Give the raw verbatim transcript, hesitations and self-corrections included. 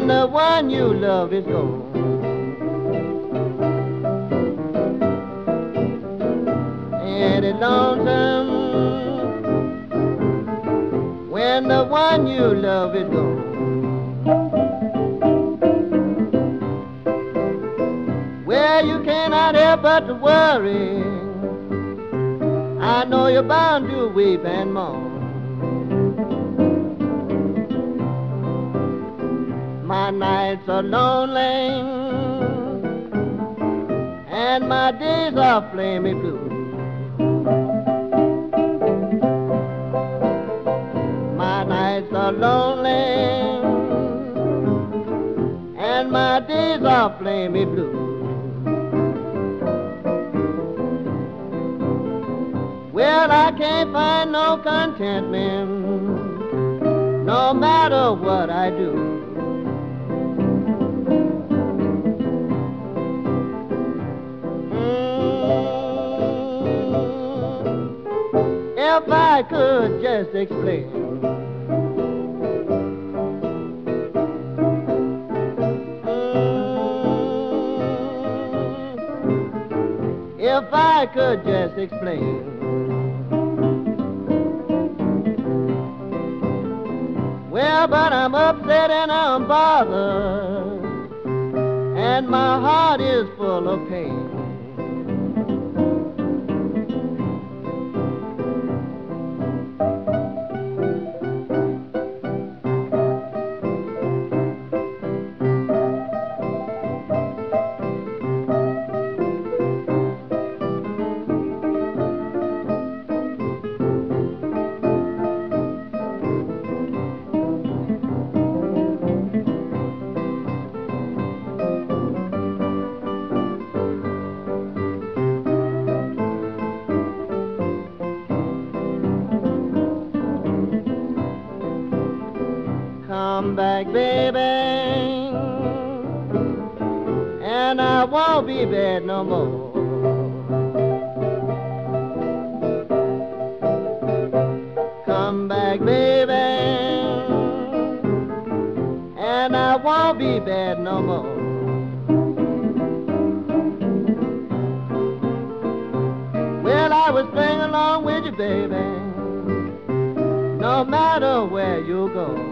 when the one you love is gone. And it's lonesome when the one you love is gone. Well, you cannot help but to worry. I know you're bound to weep and mourn. My nights are lonely and my days are flaming blue. My nights are lonely and my days are flaming blue. Well, I can't find no contentment no matter what I do. If I could just explain, mm, if I could just explain, well, but I'm upset and I'm bothered, and my heart is full of pain. Come back, baby, and I won't be bad no more. Come back, baby, and I won't be bad no more. Well, I will string along with you, baby, no matter where you go.